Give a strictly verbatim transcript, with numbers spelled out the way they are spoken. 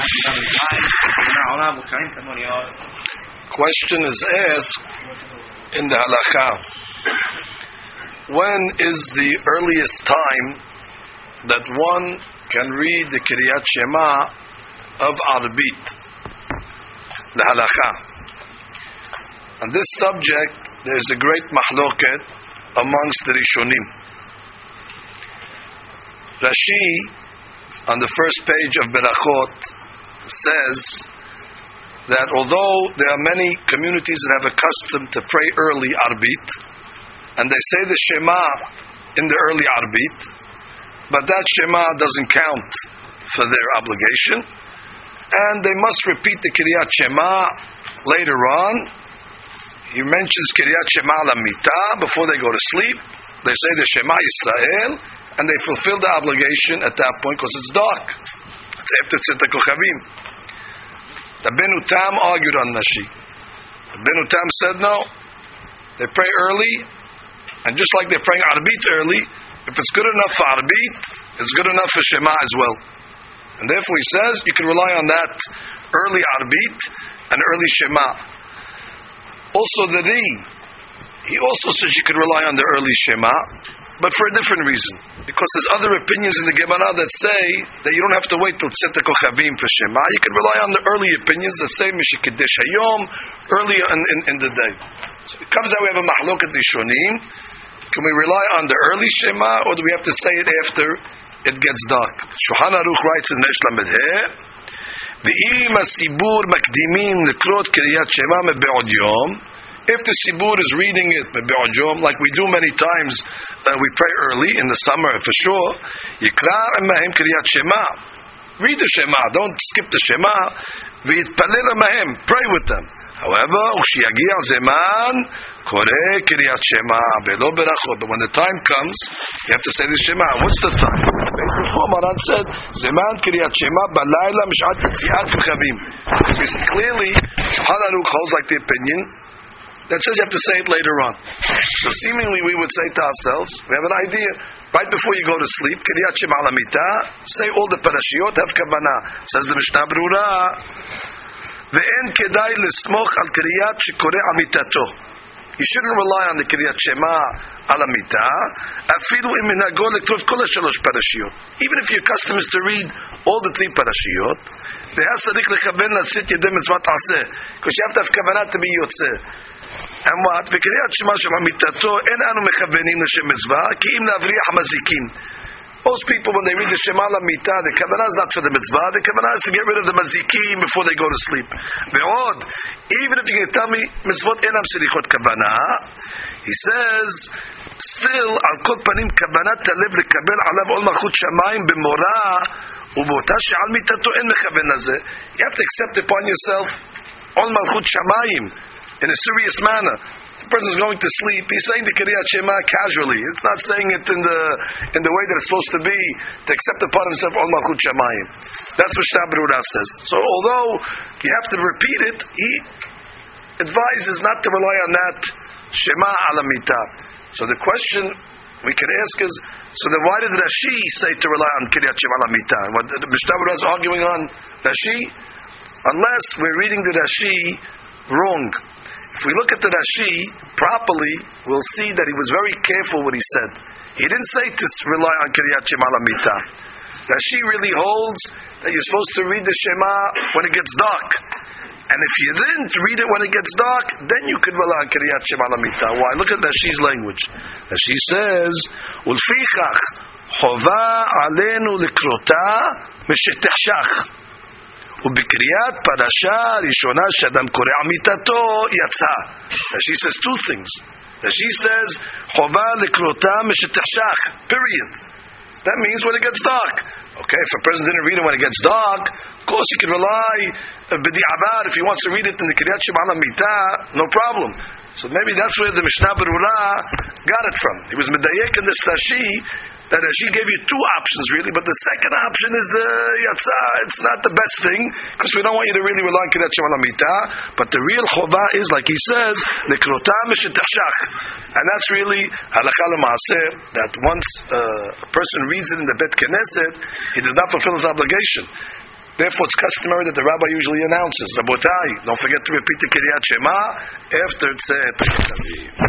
Question is asked in the halakha. When is the earliest time that one can read the Kriyat Shema of Arbit? The halakha. On this subject, there is a great mahloket amongst the Rishonim. Rashi, on the first page of Berachot, says that although there are many communities that have a custom to pray early Arbit, and they say the Shema in the early Arbit, but that Shema doesn't count for their obligation, and they must repeat the Kriyat Shema later on. He mentions Kriyat Shema Lamita before they go to sleep. They say the Shema Yisrael, and they fulfill the obligation at that point because it's dark. It's after Tzit HaKochavim. The Benu Tam argued on Rashi. The Benu Tam said no. They pray early, and just like they're praying Arbit early, if it's good enough for Arbit, it's good enough for Shema as well. And therefore he says you can rely on that early Arbit and early Shema. Also the Ri, he also says you can rely on the early Shema, but for a different reason. Because there's other opinions in the Gemara that say that you don't have to wait till Tzit HaKochavim for Shema. You can rely on the early opinions that say Mishikadesh Hayom, early in, in, in the day. So it comes out we have a mahloket Rishonim. Can we rely on the early Shema, or do we have to say it after it gets dark? Shulchan Aruch writes in Nesh Lamed He, V'im ha-sibur makdimim lekrot Kriyat Shema mebe'od yom. If the Sibur is reading it mebe'od yom, like we do many times, uh, we pray early in the summer for sure. Yikra emahem Kriyat Shema. Read the Shema. Don't skip the Shema. V'yitpalel emahem. Pray with them. However, u'kshiyagia zeman koreh Kriyat Shema ve'lo berachot. But when the time comes, you have to say the Shema. What's the time? Before Maran said, zeman Kriyat Shema balayla mish'at tziyat kochavim. Because clearly, Shulchan Aruch holds like the opinion that says you have to say it later on. So seemingly we would say to ourselves, we have an idea. Right before you go to sleep, Kriyat Shema Lamita, say all the parashiyot, have kavanah. Says the Mishnah Berurah, Ve'en kedai l'smoch al Kriyat shekoreh al mitato. You shouldn't rely on the Kriyat Shema al Amita, afilu im minhago lekrot kol hashalosh parashiyot. Even if your custom is to read all the three parashiyot, ve'has tzarich lechaven lasit yedei mitzvat aseh, because you have to have kavanah to be yotzeh. And what? V'kriyat Shema shel Amitato en anu mechavenim l'shem mitzvah ki im lavriach mazikim. Most people, when they read the Shema Lamita, the kavanah is not for the mitzvah. The kavanah is to get rid of the mazikim before they go to sleep. Ve'od, even if you can tell me mitzvot enam selichot kavanah, he says, still al kol panim kavanah talev lekabel alav ol malchut shamayim b'morah u'bota she'al mitato en mechaven lazeh. You have to accept upon yourself ol malchut shamayim in a serious manner. The person is going to sleep, he's saying the Kriyat Shema casually. It's not saying it in the in the way that it's supposed to be, to accept upon himself all Malchut Shamayim. That's what Mishnah Berurah says. So although you have to repeat it, he advises not to rely on that Shema Alamita. So the question we can ask is, so then why did Rashi say to rely on Kriyat Shema Alamita? What the Mishnah Berurah is arguing on Rashi? Unless we're reading the Rashi wrong. If we look at the Rashi properly, we'll see that he was very careful what he said. He didn't say to rely on Kriyat Shema Lamita. Rashi really holds that you're supposed to read the Shema when it gets dark. And if you didn't read it when it gets dark, then you could rely on Kriyat Shema Lamita. Why? Look at Rashi's language. Rashi says, Ulfichach chova alenu likrota mishetechshach. ובקריאת פרשה ראשונה שאדם קורא עמיתתו יצא. Rashi says two things. Rashi says חובה לקרותה משתחשך, period. That means when it gets dark. Okay, if a person didn't read it when it gets dark, of course he can rely b'di'avad if he wants to read it in the Kriyat Shema Lamita, no problem. So maybe that's where the Mishnah Berurah got it from. He was medayek in this Rashi that Rashi gave you two options really, but the second option is uh, yatsa. It's not the best thing because we don't want you to really rely on Kriyat Shema Lamita. But the real chova is, like he says, the krota mishetachshach, and that's really halakha l'maaseh. That once uh, a person reads it in the Bet Knesset, he does not fulfill his obligation. Therefore, it's customary that the rabbi usually announces, Rabotai, don't forget to repeat the Kiryat Shema after Tzeh Pesach Aviv.